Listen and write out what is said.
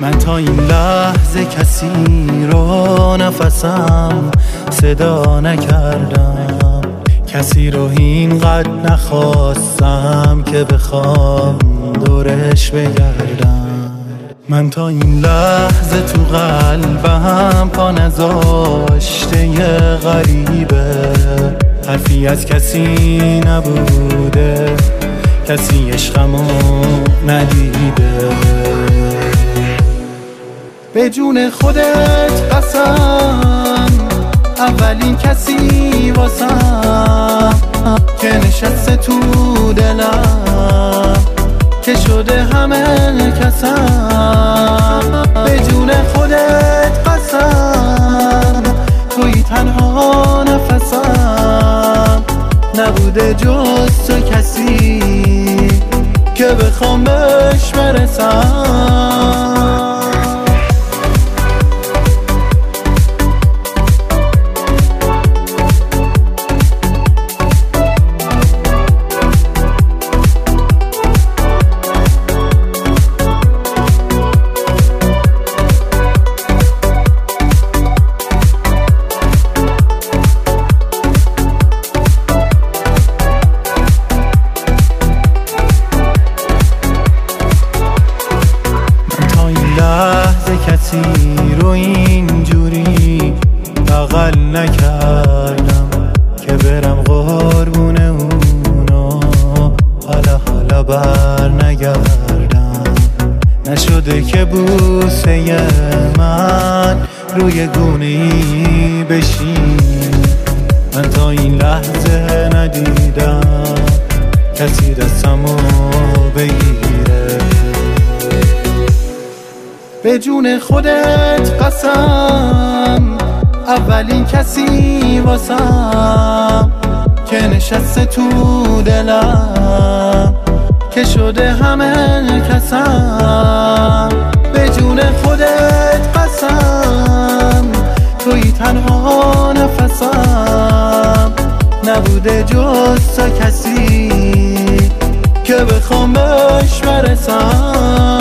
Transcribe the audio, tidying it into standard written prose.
من تا این لحظه کسی رو نفسم صدا نکردم، کسی رو اینقدر نخواستم که بخوام دورش بگردم. من تا این لحظه تو قلبم پا نذاشته یه غریبه، حرفی از کسی نبوده، کسی عشقمو ندیده. به جون خودت قسم اولین کسی واسم که نشسته تو دلم که شده همه کسم. به جون خودت قسم توی تنها نفسم، نبوده جز تو کسی که بخوام بهش برسم. کسی رو اینجوری بغل نکردم که برم قربون اونو، حالا بر نگردم. نشده که بوسه من روی گونه‌ای بشین، من تا این لحظه ندیدم کسی دستمو بگیره. به جون خودت قسم اولین کسی واسم که نشسته تو دلم که شده همه کسم. به جون خودت قسم توی تنها نفسم، نبوده جز تو کسی که بخوام بهش برسم.